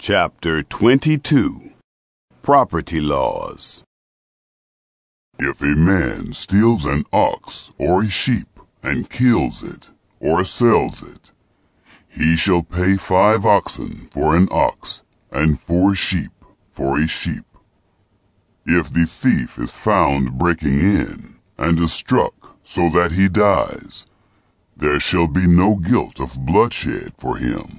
Chapter 22. Property Laws. If a man steals an ox or a sheep and kills it or sells it, he shall pay 5 oxen for an ox and 4 sheep for a sheep. If the thief is found breaking in and is struck so that he dies, there shall be no guilt of bloodshed for him.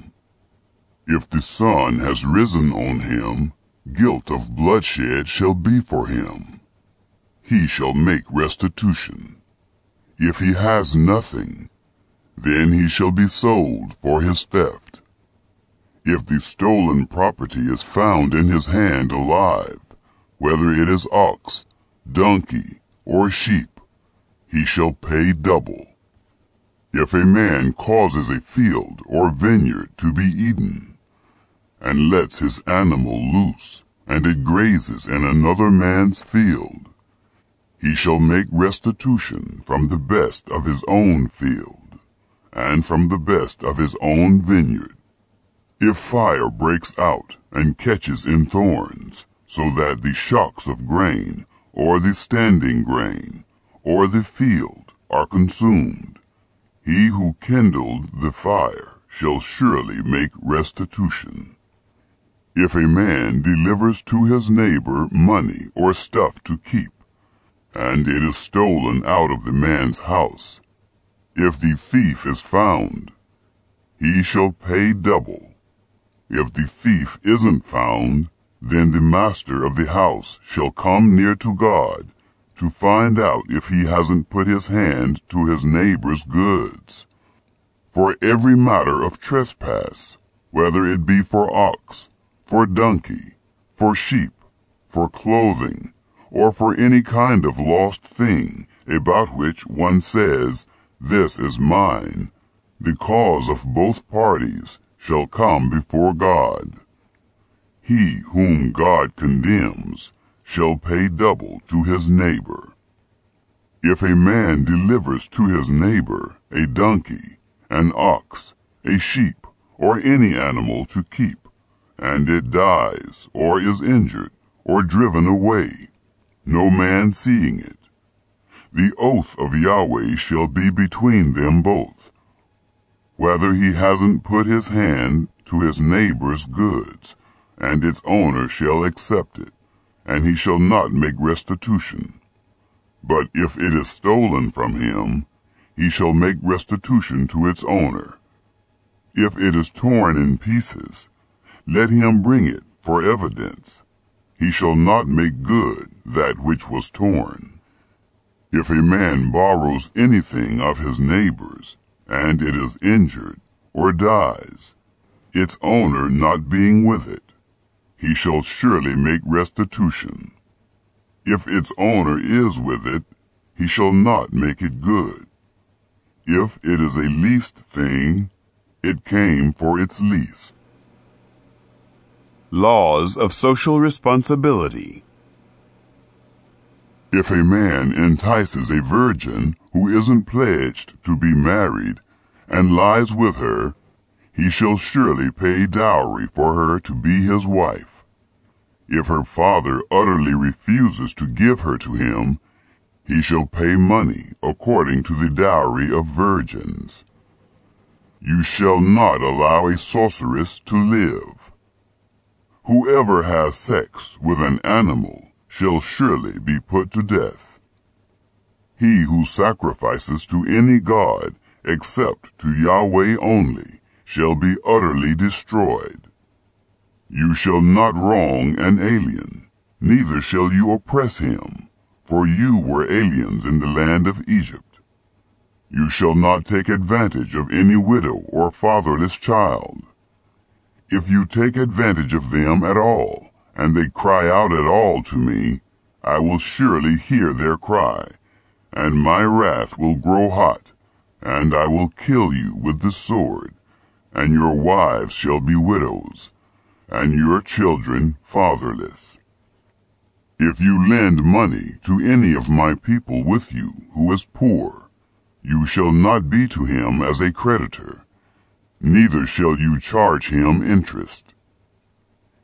If the sun has risen on him, guilt of bloodshed shall be for him. He shall make restitution. If he has nothing, then he shall be sold for his theft. If the stolen property is found in his hand alive, whether it is ox, donkey, or sheep, he shall pay double. If a man causes a field or vineyard to be eaten, and lets his animal loose, and it grazes in another man's field, he shall make restitution from the best of his own field, and from the best of his own vineyard. If fire breaks out and catches in thorns, so that the shocks of grain, or the standing grain, or the field are consumed, he who kindled the fire shall surely make restitution. If a man delivers to his neighbor money or stuff to keep, and it is stolen out of the man's house, if the thief is found, he shall pay double. If the thief isn't found, then the master of the house shall come near to God to find out if he hasn't put his hand to his neighbor's goods. For every matter of trespass, whether it be for ox, for donkey, for sheep, for clothing, or for any kind of lost thing about which one says, "This is mine," the cause of both parties shall come before God. He whom God condemns shall pay double to his neighbor. If a man delivers to his neighbor a donkey, an ox, a sheep, or any animal to keep, and it dies, or is injured, or driven away, no man seeing it, the oath of Yahweh shall be between them both, whether he hasn't put his hand to his neighbor's goods, and its owner shall accept it, and he shall not make restitution. But if it is stolen from him, he shall make restitution to its owner. If it is torn in pieces, let him bring it for evidence. He shall not make good that which was torn. If a man borrows anything of his neighbor's, and it is injured, or dies, its owner not being with it, he shall surely make restitution. If its owner is with it, he shall not make it good. If it is a leased thing, it came for its lease. Laws of Social Responsibility. If a man entices a virgin who isn't pledged to be married and lies with her, he shall surely pay dowry for her to be his wife. If her father utterly refuses to give her to him, he shall pay money according to the dowry of virgins. You shall not allow a sorceress to live. Whoever has sex with an animal shall surely be put to death. He who sacrifices to any god except to Yahweh only shall be utterly destroyed. You shall not wrong an alien, neither shall you oppress him, for you were aliens in the land of Egypt. You shall not take advantage of any widow or fatherless child. If you take advantage of them at all, and they cry out at all to me, I will surely hear their cry, and my wrath will grow hot, and I will kill you with the sword, and your wives shall be widows, and your children fatherless. If you lend money to any of my people with you who is poor, you shall not be to him as a creditor, neither shall you charge him interest.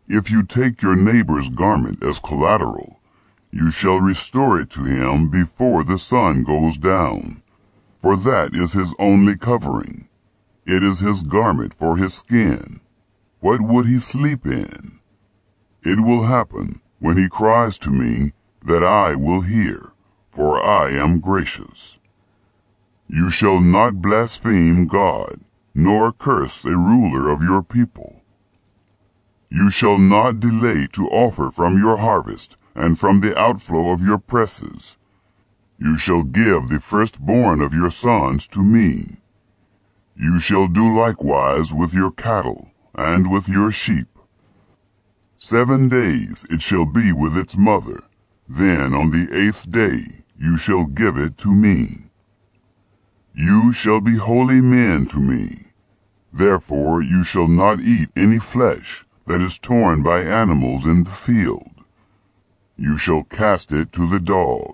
If you take your neighbor's garment as collateral, you shall restore it to him before the sun goes down, for that is his only covering. It is his garment for his skin. What would he sleep in? It will happen when he cries to me that I will hear, for I am gracious. You shall not blaspheme God, nor curse a ruler of your people. You shall not delay to offer from your harvest and from the outflow of your presses. You shall give the firstborn of your sons to me. You shall do likewise with your cattle and with your sheep. 7 days it shall be with its mother. Then on the 8th day you shall give it to me. You shall be holy men to me. Therefore you shall not eat any flesh that is torn by animals in the field. You shall cast it to the dogs.